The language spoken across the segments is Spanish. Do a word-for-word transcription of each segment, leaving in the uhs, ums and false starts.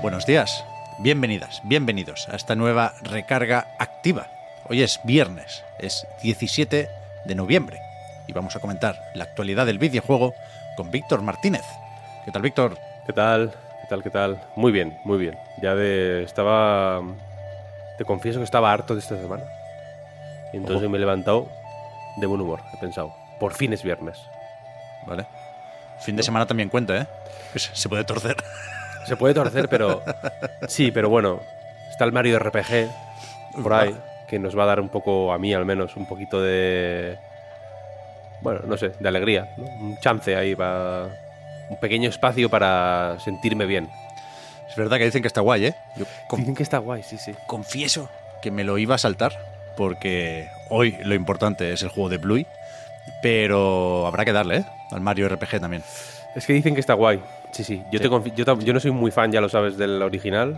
Buenos días, bienvenidas, bienvenidos a esta nueva recarga activa. Hoy es viernes, es diecisiete de noviembre y vamos a comentar la actualidad del videojuego con Víctor Martínez. ¿Qué tal, Víctor? ¿Qué tal? ¿Qué tal? ¿Qué tal? Muy bien, muy bien. Ya de... estaba... Te confieso que estaba harto de esta semana. Y entonces Ojo. me he levantado de buen humor. He pensado, por fin es viernes. Vale. Fin de semana también cuenta, ¿eh? Pues se puede torcer. Se puede torcer, pero... Sí, pero bueno. Está el Mario R P G por ahí, que nos va a dar un poco, a mí al menos, un poquito de... Bueno, no sé, de alegría, ¿no? Un chance ahí para... Un pequeño espacio para sentirme bien. Es verdad que dicen que está guay, ¿eh? Yo con- Dicen que está guay, sí, sí. confieso que me lo iba a saltar porque hoy lo importante es el juego de Bluey, pero habrá que darle, ¿eh? Al Mario R P G también. Es que dicen que está guay. Sí, sí. Yo, Sí. Te confi- yo, tam- yo no soy muy fan, ya lo sabes, del original.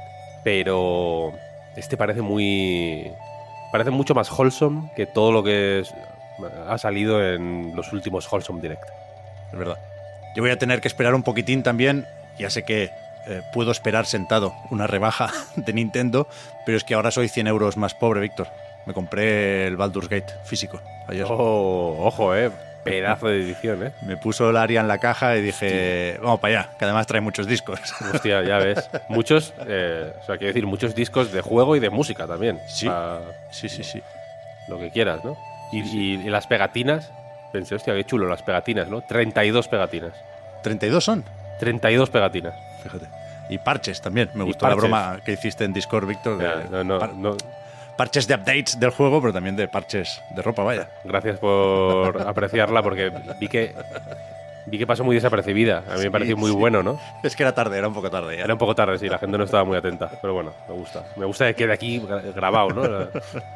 Pero este parece muy... Parece mucho más wholesome que todo lo que es- ha salido en los últimos Wholesome Direct. Es verdad. Yo voy a tener que esperar un poquitín también. Ya sé que eh, puedo esperar sentado una rebaja de Nintendo, pero es que ahora soy cien euros más pobre, Víctor. Me compré el Baldur's Gate físico ayer. Oh, ojo, eh. Pedazo de edición, eh. Me puso el Aria en la caja y dije, vamos para allá, que además trae muchos discos. Hostia, ya ves. Muchos, eh, o sea, quiero decir, muchos discos de juego y de música también. Sí. Pa- Sí, sí, sí. lo que quieras, ¿no? Y, y- y las pegatinas. Pensé, hostia, qué chulo, las pegatinas, ¿no? treinta y dos pegatinas. treinta y dos son, treinta y dos pegatinas. fíjate. Y parches también. Me Y gustó la parches. broma que hiciste en Discord, Víctor. de Ya, no, no, par- no. Parches de updates del juego, pero también de parches de ropa, vaya. Gracias por apreciarla porque vi que vi que pasó muy desapercibida. A mí Sí, me pareció muy sí. bueno, ¿no? Es que era tarde, era un poco tarde ya. Era un poco tarde, sí, la gente no estaba muy atenta. Pero bueno, me gusta. Me gusta que quede aquí gra- grabado, ¿no?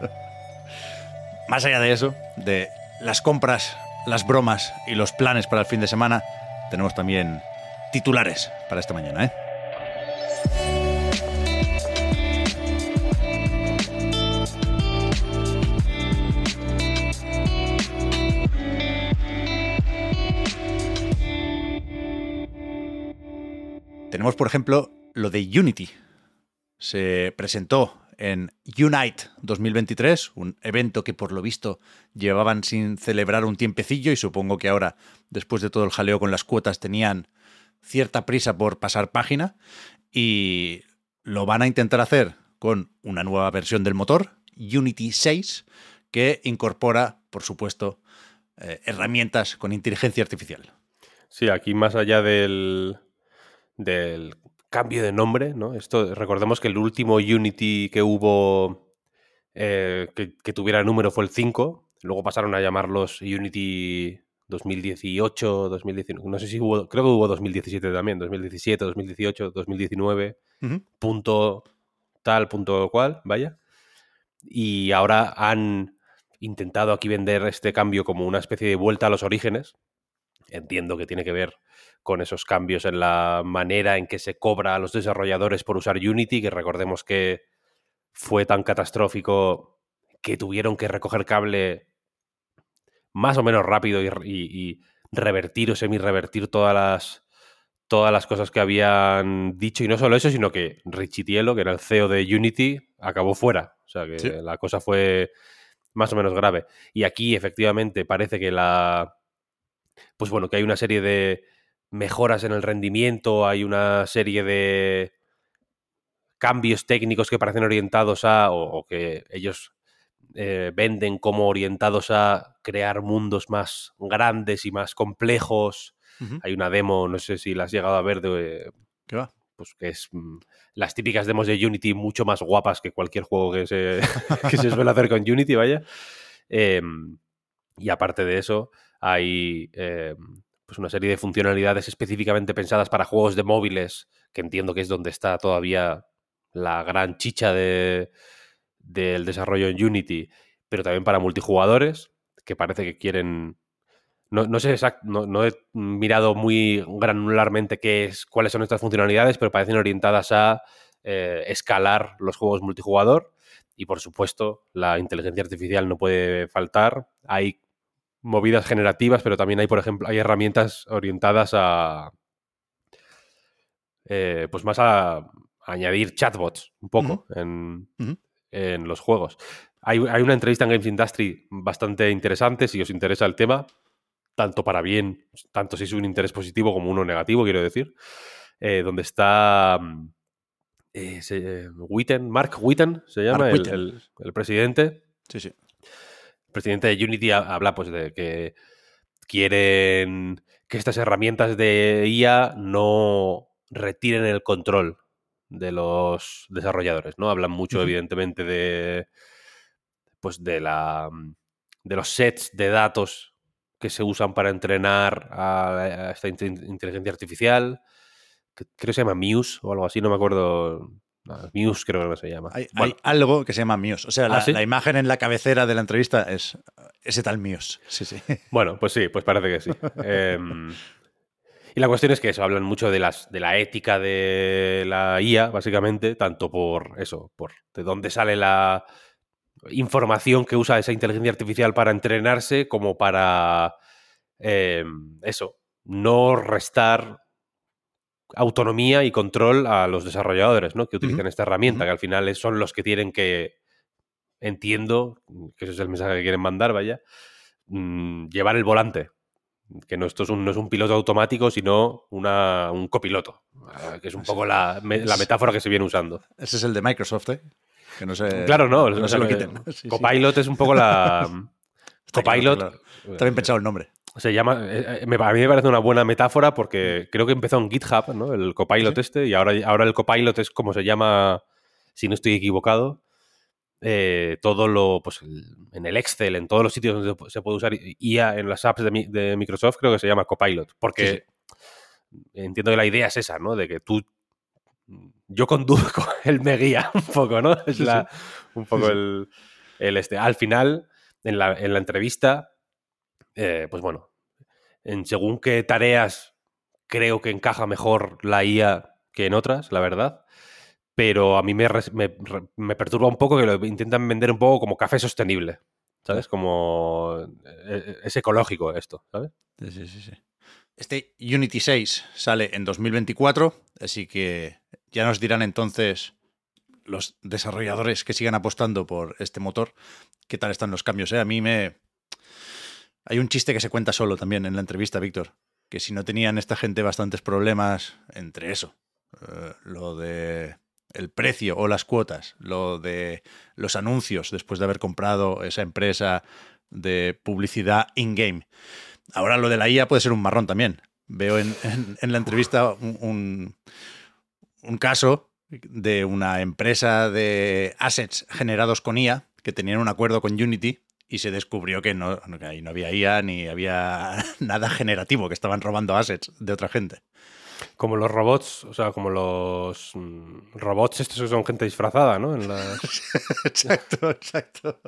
Más allá de eso, de las compras, las bromas y los planes para el fin de semana, tenemos también titulares para esta mañana, ¿eh? Tenemos, por ejemplo, lo de Unity. Se presentó en Unite dos mil veintitrés, un evento que por lo visto llevaban sin celebrar un tiempecillo y supongo que ahora, después de todo el jaleo con las cuotas, tenían cierta prisa por pasar página y lo van a intentar hacer con una nueva versión del motor, Unity seis, que incorpora, por supuesto, eh, herramientas con inteligencia artificial. Sí, aquí más allá del, del cambio de nombre, ¿no? Esto, recordemos que el último Unity que hubo eh, que, que tuviera número fue el cinco. Luego pasaron a llamarlos Unity dos mil dieciocho, dos mil diecinueve. No sé si hubo, creo que hubo dos mil diecisiete también, dos mil diecisiete, dos mil dieciocho, dos mil diecinueve, Uh-huh. punto tal, punto cual, vaya. Y ahora han intentado aquí vender este cambio como una especie de vuelta a los orígenes. Entiendo que tiene que ver con esos cambios en la manera en que se cobra a los desarrolladores por usar Unity, que recordemos que fue tan catastrófico que tuvieron que recoger cable más o menos rápido y, y, y revertir o semi-revertir todas las, todas las cosas que habían dicho. Y no solo eso, sino que Richie Tielo, que era el C E O de Unity, acabó fuera. O sea que Sí. la cosa fue más o menos grave. Y aquí, efectivamente, parece que la... Pues bueno, que hay una serie de mejoras en el rendimiento, hay una serie de cambios técnicos que parecen orientados a, o, o que ellos eh, venden como orientados a crear mundos más grandes y más complejos. Uh-huh. Hay una demo, no sé si la has llegado a ver, de, ¿Qué va? pues que es mm, las típicas demos de Unity mucho más guapas que cualquier juego que se, que se suele hacer con Unity, vaya. Eh, y aparte de eso, hay eh, pues una serie de funcionalidades específicamente pensadas para juegos de móviles, que entiendo que es donde está todavía la gran chicha de, del desarrollo en Unity, pero también para multijugadores, que parece que quieren... No, no sé exact, no, no he mirado muy granularmente qué es, cuáles son estas funcionalidades, pero parecen orientadas a eh, escalar los juegos multijugador. Y por supuesto, la inteligencia artificial no puede faltar. Hay movidas generativas, pero también hay, por ejemplo, hay herramientas orientadas a eh, pues más a, a añadir chatbots un poco Uh-huh. en, Uh-huh. en los juegos. Hay, hay una entrevista en Games Industry bastante interesante, si os interesa el tema, tanto para bien, tanto si es un interés positivo como uno negativo, quiero decir, eh, donde está eh, se, eh, Witten, Mark Witten, se llama, Mark el, Witten. el, el presidente. Sí, sí. El presidente de Unity habla pues de que quieren que estas herramientas de I A no retiren el control de los desarrolladores, ¿no? Hablan mucho, Uh-huh. evidentemente, de pues de la de los sets de datos que se usan para entrenar a, a esta inteligencia artificial, que creo que se llama Muse o algo así, no me acuerdo. No, Muse creo que se llama. Hay, Bueno. hay algo que se llama Muse. O sea, ¿Ah, la, sí? la imagen en la cabecera de la entrevista es ese tal Muse. Sí, sí. Bueno, pues sí, pues parece que sí. eh, y la cuestión es que eso, hablan mucho de, las, de la ética de la I A, básicamente, tanto por eso, por de dónde sale la información que usa esa inteligencia artificial para entrenarse, como para eh, eso, no restar autonomía y control a los desarrolladores, ¿no? Que utilizan Uh-huh. esta herramienta, Uh-huh. que al final son los que tienen que, entiendo, que ese es el mensaje que quieren mandar, vaya, mmm, llevar el volante. Que no, esto es un, no es un piloto automático, sino una, un copiloto, que es un poco la, me, la metáfora que se viene usando. Ese es el de Microsoft, ¿eh? Que no se, claro, no, no o se sea, lo quiten. Sí, Copilot sí. es un poco la... Está Copilot... Claro, claro. Está bien pensado el nombre. Se llama... Eh, me, a mí me parece una buena metáfora porque creo que empezó en GitHub, ¿no? El Copilot ¿Sí? este, y ahora, ahora el Copilot es como se llama, si no estoy equivocado, eh, todo lo... pues en el Excel, en todos los sitios donde se puede usar I A, en las apps de, de Microsoft, creo que se llama Copilot, porque sí, sí. entiendo que la idea es esa, ¿no? De que tú... Yo conduzco, él me guía un poco, ¿no? Es sí, la, sí. un poco sí, el, el este. Al final, en la, en la entrevista, eh, pues bueno, en según qué tareas creo que encaja mejor la I A que en otras, la verdad. Pero a mí me, me, me perturba un poco que lo intentan vender un poco como café sostenible, ¿sabes? Sí. Como es ecológico esto, ¿sabes? Sí, sí, sí, sí. Este Unity seis sale en dos mil veinticuatro, así que ya nos dirán entonces los desarrolladores que sigan apostando por este motor qué tal están los cambios, ¿eh? A mí me... Hay un chiste que se cuenta solo también en la entrevista, Víctor, que si no tenían esta gente bastantes problemas entre eso, eh, lo de el precio o las cuotas, lo de los anuncios después de haber comprado esa empresa de publicidad in-game. Ahora lo de la I A puede ser un marrón también. Veo en, en, en la entrevista un, un, un caso de una empresa de assets generados con I A que tenían un acuerdo con Unity y se descubrió que no, que ahí no había I A ni había nada generativo, que estaban robando assets de otra gente. Como los robots, o sea, como los mm, robots estos que son gente disfrazada, ¿no? En las... exacto, exacto.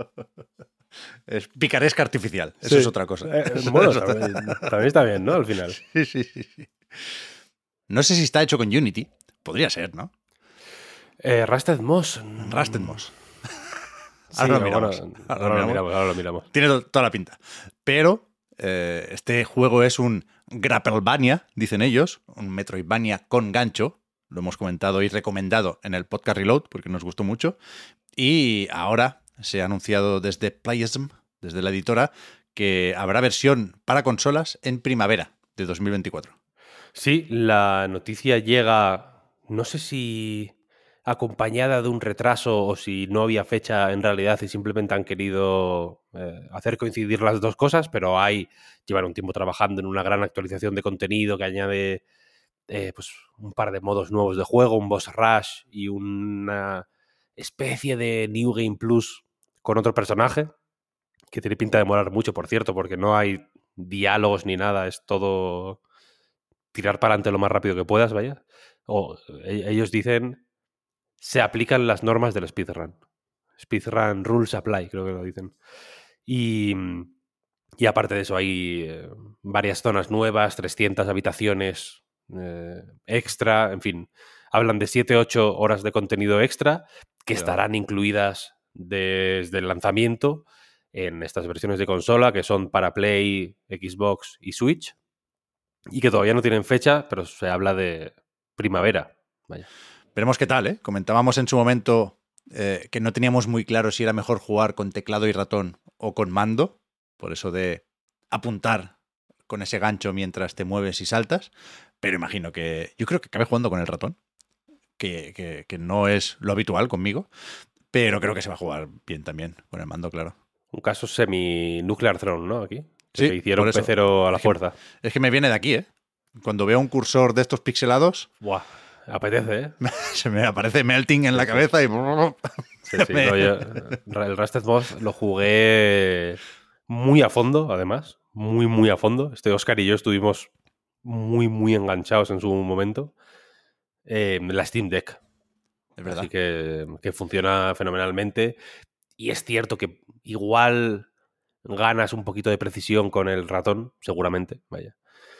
Es picaresca artificial, eso sí. Es otra cosa. Eh, bueno, también, también está bien, ¿no? Al final. Sí, sí, sí, sí. No sé si está hecho con Unity. Podría ser, ¿no? Eh, Rusted Moss. Rusted Moss. Sí, ahora, lo miramos. Bueno, ahora, ahora, lo lo miramos, ahora lo miramos. Tiene to toda la pinta. Pero eh, este juego es un Grapplevania, dicen ellos, un Metroidvania con gancho. Lo hemos comentado y recomendado en el podcast Reload porque nos gustó mucho. Y ahora se ha anunciado desde Playism, desde la editora, que habrá versión para consolas en primavera de dos mil veinticuatro. Sí, la noticia llega, no sé si acompañada de un retraso o si no había fecha en realidad y simplemente han querido eh, hacer coincidir las dos cosas, pero hay, llevan un tiempo trabajando en una gran actualización de contenido que añade eh, pues un par de modos nuevos de juego, un boss rush y una especie de New Game Plus con otro personaje, que tiene pinta de molar mucho, por cierto, porque no hay diálogos ni nada, es todo tirar para adelante lo más rápido que puedas, vaya. O ellos dicen, se aplican las normas del speedrun. Speedrun rules apply, creo que lo dicen. Y, y aparte de eso hay eh, varias zonas nuevas, trescientas habitaciones eh, extra, en fin. Hablan de siete ocho horas de contenido extra que estarán incluidas desde el lanzamiento en estas versiones de consola que son para Play, Xbox y Switch y que todavía no tienen fecha, pero se habla de primavera. Vaya. Veremos qué tal, ¿eh? Comentábamos en su momento eh, que no teníamos muy claro si era mejor jugar con teclado y ratón o con mando, por eso de apuntar con ese gancho mientras te mueves y saltas, pero imagino que yo creo que acabé jugando con el ratón, que, que, que no es lo habitual conmigo, pero creo que se va a jugar bien también con el mando, claro. Un caso semi-Nuclear Throne, ¿no? Aquí. Que Sí, te hicieron por eso. pecero a la Es que, fuerza. es que me viene de aquí, ¿eh? Cuando veo un cursor de estos pixelados, Buah, apetece, ¿eh? se me aparece melting en Sí, la sí. cabeza y... Sí, sí. No, yo, el Rusted Moth lo jugué muy a fondo, además. Muy, muy a fondo. Este Oscar y yo estuvimos muy, muy enganchados en su momento. Eh, la Steam Deck. Es verdad. Así que, que funciona fenomenalmente. Y es cierto que igual ganas un poquito de precisión con el ratón, seguramente, vaya.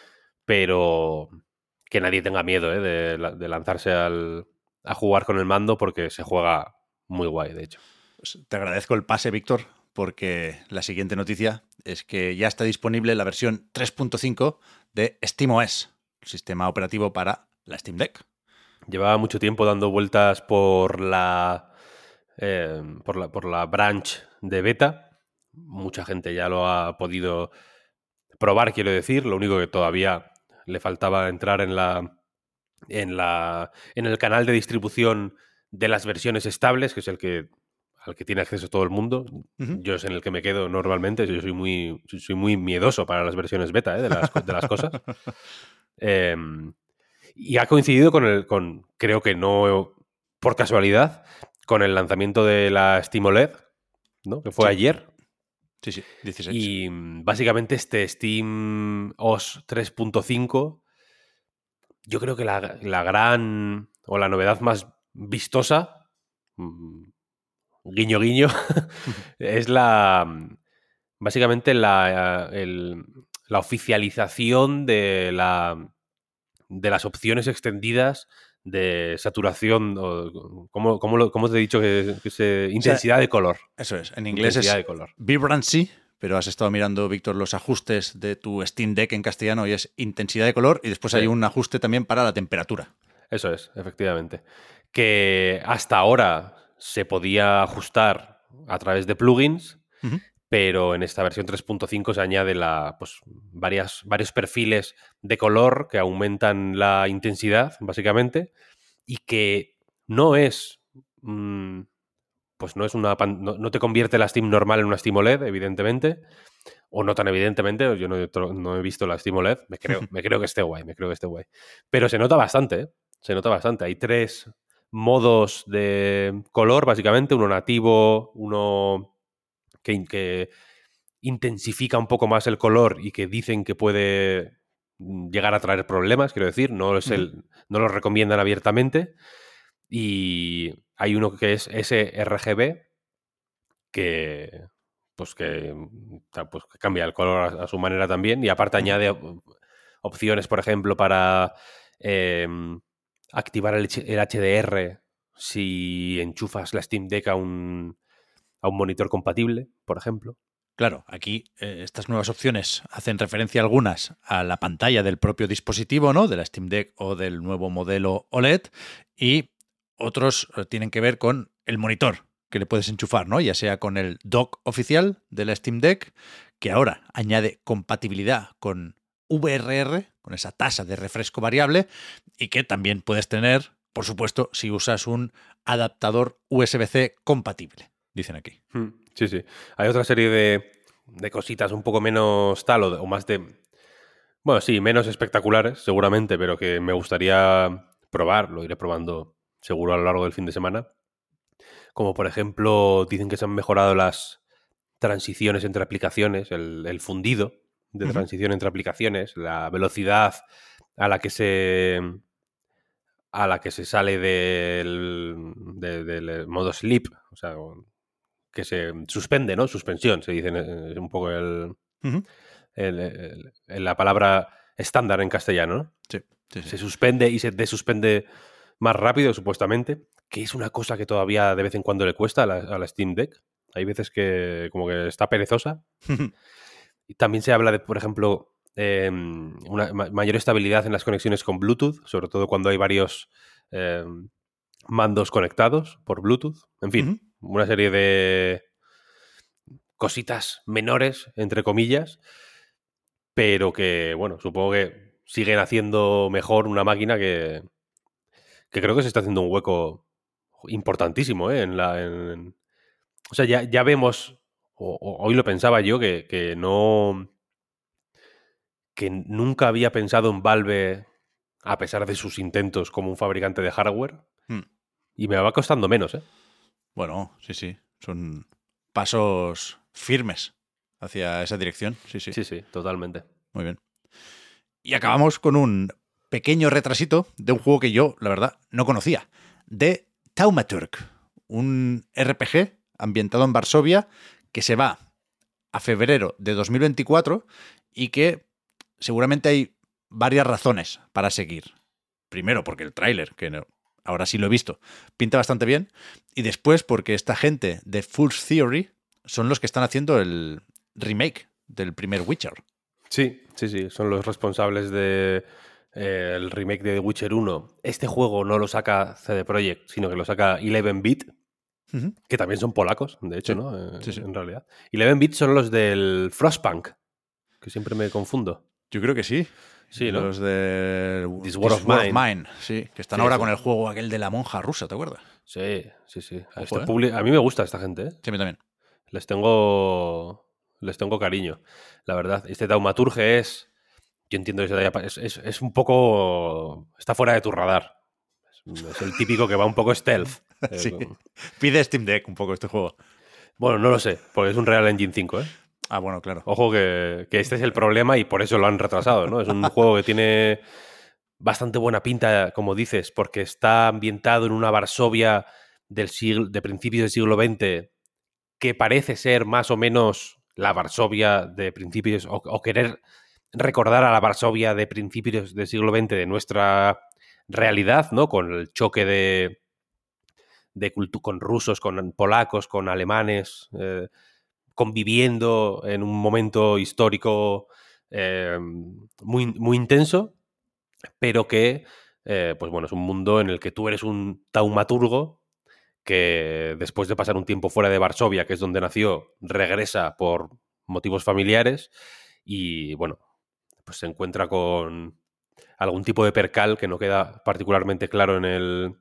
Pero que nadie tenga miedo, ¿eh? de, de lanzarse al, a jugar con el mando porque se juega muy guay, de hecho. Pues te agradezco el pase, Víctor, porque la siguiente noticia es que ya está disponible la versión tres punto cinco de SteamOS, el sistema operativo para la Steam Deck. Llevaba mucho tiempo dando vueltas por la, eh, por la por la branch de beta. Mucha gente ya lo ha podido probar, quiero decir. Lo único que todavía le faltaba entrar en la en la en el canal de distribución de las versiones estables, que es el que al que tiene acceso todo el mundo. Uh-huh. Yo es en el que me quedo normalmente. Yo soy muy soy muy miedoso para las versiones beta, ¿eh? de las de las cosas. Eh, y ha coincidido con el con creo que no por casualidad con el lanzamiento de la Steam O L E D, ¿no? Que fue Sí. ayer. Sí, sí, dieciséis. Y básicamente este Steam O S tres punto cinco, yo creo que la, la gran o la novedad más vistosa, guiño guiño, es la básicamente la, el, la oficialización de, la, de las opciones extendidas de saturación, o, ¿cómo, cómo, lo, ¿cómo te he dicho que, que se, intensidad o sea, de color? Eso es, en inglés intensidad es de color. vibrancy, pero has estado mirando, Víctor, los ajustes de tu Steam Deck en castellano y es intensidad de color y después sí. Hay un ajuste también para la temperatura. Eso es, efectivamente. Que hasta ahora se podía ajustar a través de plugins, uh-huh. pero en esta versión tres punto cinco se añade la, pues, varias, varios perfiles de color que aumentan la intensidad, básicamente, y que no es... Mmm, pues no es una no, no te convierte la Steam normal en una Steam O L E D, evidentemente, o no tan evidentemente. Yo no he, no he visto la Steam O L E D, me creo, me creo que esté guay, me creo que esté guay. Pero se nota bastante, ¿eh? Se nota bastante. Hay tres modos de color, básicamente, uno nativo, uno que, que intensifica un poco más el color y que dicen que puede llegar a traer problemas, quiero decir, no, es el, uh-huh. no lo recomiendan abiertamente. Y hay uno que es S R G B, que pues que, pues que cambia el color a, a su manera también, y aparte uh-huh. añade opciones, por ejemplo, para eh, activar el, el H D R si enchufas la Steam Deck a un, a un monitor compatible, por ejemplo. Claro, aquí eh, estas nuevas opciones hacen referencia algunas a la pantalla del propio dispositivo, ¿no? De la Steam Deck o del nuevo modelo O L E D, y otros eh, tienen que ver con el monitor que le puedes enchufar, ¿no? Ya sea con el dock oficial de la Steam Deck, que ahora añade compatibilidad con V R R, con esa tasa de refresco variable, y que también puedes tener, por supuesto, si usas un adaptador U S B C compatible, dicen aquí. Sí, sí. Hay otra serie de, de cositas un poco menos tal, o, o más de... Bueno, sí, menos espectaculares, seguramente, pero que me gustaría probar, lo iré probando seguro a lo largo del fin de semana. Como por ejemplo, dicen que se han mejorado las transiciones entre aplicaciones, el, el fundido de uh-huh. transición entre aplicaciones, la velocidad a la que se a la que se sale del, de, del modo sleep, o sea, que se suspende, ¿no? Suspensión, se dice, es un poco el, uh-huh. el, el, el, la palabra estándar en castellano, ¿no? Sí, sí, sí. Se suspende y se desuspende más rápido, supuestamente, que es una cosa que todavía de vez en cuando le cuesta a la, a la Steam Deck. Hay veces que como que está perezosa. Y también se habla de, por ejemplo, eh, una ma- mayor estabilidad en las conexiones con Bluetooth, sobre todo cuando hay varios eh, mandos conectados por Bluetooth. En fin, Ujú. una serie de cositas menores, entre comillas, pero que, bueno, supongo que siguen haciendo mejor una máquina que, que creo que se está haciendo un hueco importantísimo, ¿eh? En la, en- o sea, ya, ya vemos, o, o- hoy lo pensaba yo, que, que no, que nunca había pensado en Valve, a pesar de sus intentos como un fabricante de hardware, Mm. y me va costando menos, ¿eh? Bueno, sí, sí. Son pasos firmes hacia esa dirección. Sí, sí. Sí, sí, totalmente. Muy bien. Y acabamos con un pequeño retrasito de un juego que yo, la verdad, no conocía. De Taumaturg, un R P G ambientado en Varsovia que se va a febrero de dos mil veinticuatro y que seguramente hay varias razones para seguir. Primero, porque el tráiler, que no- ahora sí lo he visto, pinta bastante bien. Y después, porque esta gente de Fool's Theory son los que están haciendo el remake del primer Witcher. Sí, sí, sí, son los responsables de eh, el remake de The Witcher uno. Este juego no lo saca C D Projekt, sino que lo saca once bit, Ujú. que también son polacos, de hecho, Sí, ¿no? Eh, sí, sí. en realidad. once bit son los del Frostpunk, que siempre me confundo. Yo creo que sí. Sí, ¿no? Los de This War This of War of Mine. Mine, sí, que están Sí, ahora sí. con el juego aquel de la monja rusa, ¿te acuerdas? Sí, sí, sí. A, este Ojo, ¿eh? publi- a mí me gusta esta gente, ¿eh? Sí, a mí también. Les tengo, les tengo cariño, la verdad. Este Taumaturge es, yo entiendo que se te haya pa- es, es, es un poco, está fuera de tu radar. Es, es el típico que va un poco stealth. Eh, Sí. Pide Steam Deck un poco este juego. bueno, no lo sé, porque es un Real Engine cinco, ¿eh? Ah, bueno, claro. Ojo que, que este es el problema y por eso lo han retrasado, ¿no? Es un juego que tiene bastante buena pinta, como dices, porque está ambientado en una Varsovia del siglo, de principios del siglo veinte, que parece ser más o menos la Varsovia de principios, o, o querer recordar a la Varsovia de principios del siglo veinte de nuestra realidad, ¿no? Con el choque de, de cultu- con rusos, con polacos, con alemanes, eh, conviviendo en un momento histórico eh, muy, muy intenso, pero que, eh, pues bueno, es un mundo en el que tú eres un taumaturgo que después de pasar un tiempo fuera de Varsovia, que es donde nació, regresa por motivos familiares y, bueno, pues se encuentra con algún tipo de percal que no queda particularmente claro en el,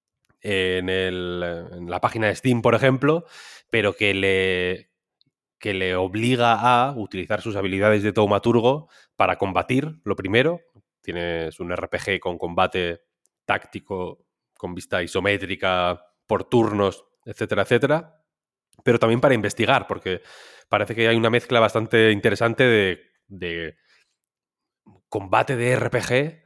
en, el, en la página de Steam, por ejemplo, pero que le, que le obliga a utilizar sus habilidades de taumaturgo para combatir, lo primero. Tienes un R P G con combate táctico, con vista isométrica, por turnos, etcétera, etcétera. Pero también para investigar, porque parece que hay una mezcla bastante interesante de, de combate de R P G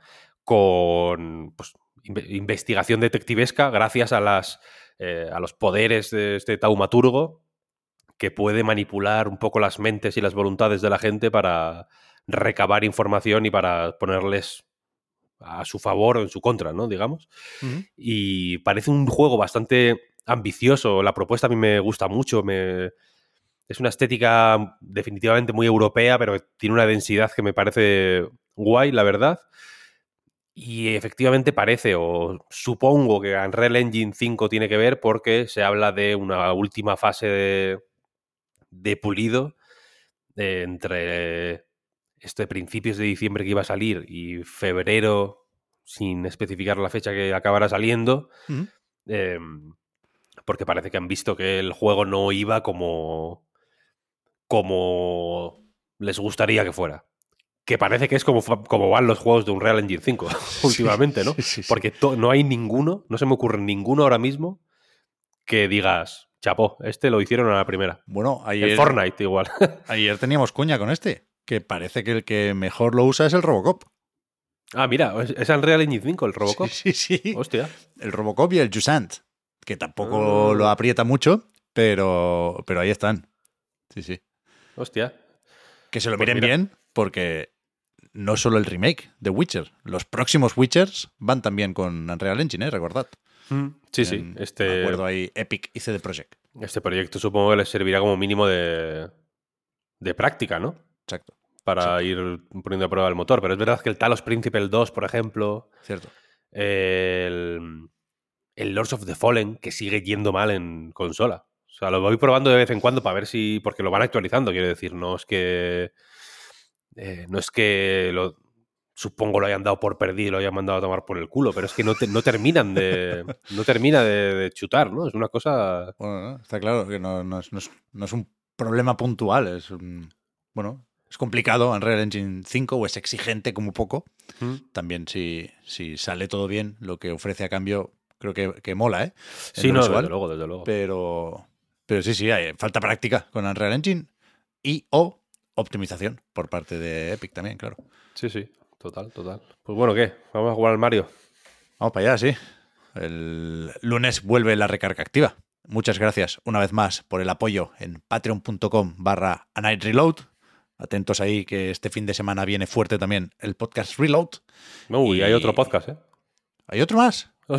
con pues, inve- investigación detectivesca gracias a, las, eh, a los poderes de este taumaturgo que puede manipular un poco las mentes y las voluntades de la gente para recabar información y para ponerles a su favor o en su contra, ¿no? Digamos. Ujú. Y parece un juego bastante ambicioso. La propuesta a mí me gusta mucho. Me... Es una estética definitivamente muy europea, pero tiene una densidad que me parece guay, la verdad. Y efectivamente parece, o supongo que Unreal Engine cinco tiene que ver porque se habla de una última fase de, de pulido eh, entre este principios de diciembre que iba a salir y febrero, sin especificar la fecha que acabará saliendo, Ujú. eh, porque parece que han visto que el juego no iba como, como les gustaría que fuera. Que parece que es como, fa- como van los juegos de Unreal Engine cinco Sí, últimamente, ¿no? sí, sí, sí. Porque to- no hay ninguno, no se me ocurre ninguno ahora mismo que digas, chapó, este lo hicieron a la primera. Bueno, El ayer, Fortnite igual. ayer teníamos cuña con este, que parece que el que mejor lo usa es el Robocop. Ah, mira, es, es Unreal Engine cinco, el Sí, Robocop. sí, sí. Hostia. El Robocop y el Jusant, que tampoco lo Ah, aprieta mucho, pero, pero ahí están. Sí, sí. hostia. Que se lo Pues miren mira. bien, porque no solo el remake de Witcher, los próximos Witchers van también con Unreal Engine, ¿eh? Recordad. Mm, sí, sí. En Este, acuerdo ahí Epic y C D Projekt. este proyecto supongo que les servirá como mínimo de, de práctica, ¿no? Exacto. para sí. ir poniendo a prueba el motor. Pero es verdad que el Talos Principle dos, por ejemplo, Cierto. el, el Lords of the Fallen, que sigue yendo mal en consola. O sea, lo voy probando de vez en cuando para ver si... Porque lo van actualizando, quiero decir. No es que... Eh, no es que lo... Supongo lo hayan dado por perdido y lo hayan mandado a tomar por el culo, pero es que no, te, no terminan de... No termina de, de chutar, ¿no? Es una cosa... Bueno, está claro que no, no, es, no, es, no es un problema puntual. Es un... Bueno, es complicado. Unreal Engine cinco o es exigente como poco. ¿Mm? También si, si sale todo bien, lo que ofrece a cambio creo que, que mola, ¿eh? En sí, no, visual, desde luego, desde luego. Pero, pero sí, sí, hay falta práctica con Unreal Engine y o optimización por parte de Epic también, claro. Sí, sí, total, total. Pues bueno, ¿qué? ¿Vamos a jugar al Mario? Vamos para allá, sí. El lunes vuelve la recarga activa. Muchas gracias una vez más por el apoyo en patreon.com barra A Night Reload. Atentos ahí que este fin de semana viene fuerte también el podcast Reload. Uy, y... hay otro podcast, ¿eh? ¿Hay otro más? Un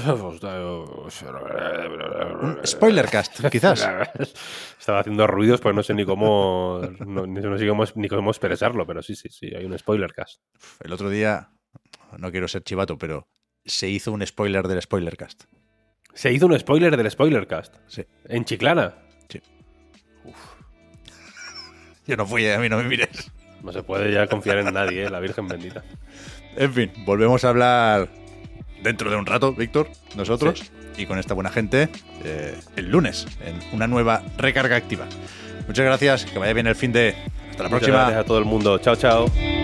spoilercast, quizás. Estaba haciendo ruidos, pues no sé ni cómo no, no sé cómo, ni cómo expresarlo, pero sí, sí, sí, hay un spoilercast. El otro día, no quiero ser chivato, pero se hizo un spoiler del spoilercast. ¿Se hizo un spoiler del spoilercast? Sí. ¿En Chiclana? Sí. Uf. Yo no fui, a mí no me mires. No se puede ya confiar en nadie, ¿eh? La Virgen bendita. En fin, volvemos a hablar dentro de un rato, Víctor, nosotros, sí. Y con esta buena gente, eh, el lunes, en una nueva recarga activa. Muchas gracias, que vaya bien el fin de... Hasta la Muchas próxima. Gracias a todo el mundo. Chao, chao.